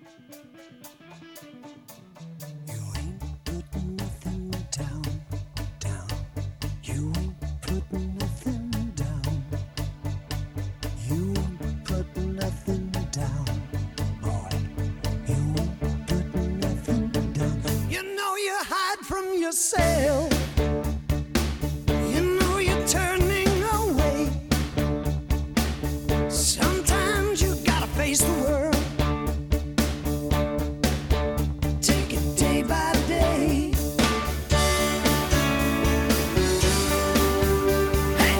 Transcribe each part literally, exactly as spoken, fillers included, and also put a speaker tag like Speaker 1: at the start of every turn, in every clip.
Speaker 1: You ain't putting nothing down, down. You ain't putting nothing down. You ain't putting nothing down, boy. You ain't putting nothing down. You know you hide from yourself. You know you're turning away. Sometimes you gotta face the world. Take it day by day. Hey.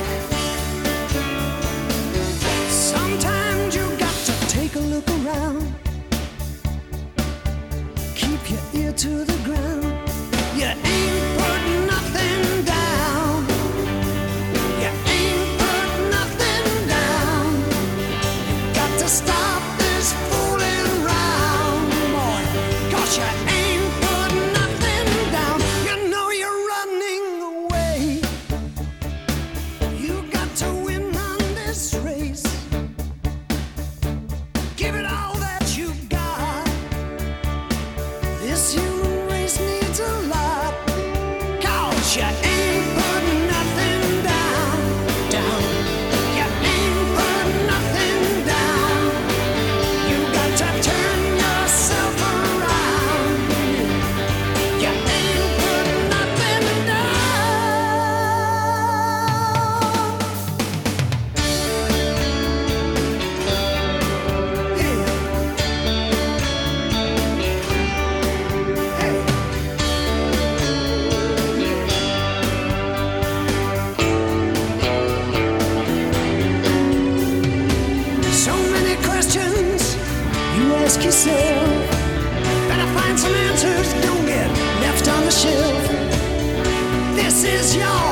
Speaker 1: Sometimes you got to take a look around. Keep your ear to the ground. You ain't putting nothing down. You ain't putting nothing down. Got to stop this fooling around, boy. 'Cause you ain't putting nothing down. You know you're running away. You got to win on this race. Give it all that you got. This human race needs a lot. 'Cause you ain't putting nothing down, down. You ain't putting nothing down. You got to turn yourself around. You ain't putting nothing down. Yeah. Hey. So many questions you ask yourself. Better find some answers, don't get left on the shelf. This is your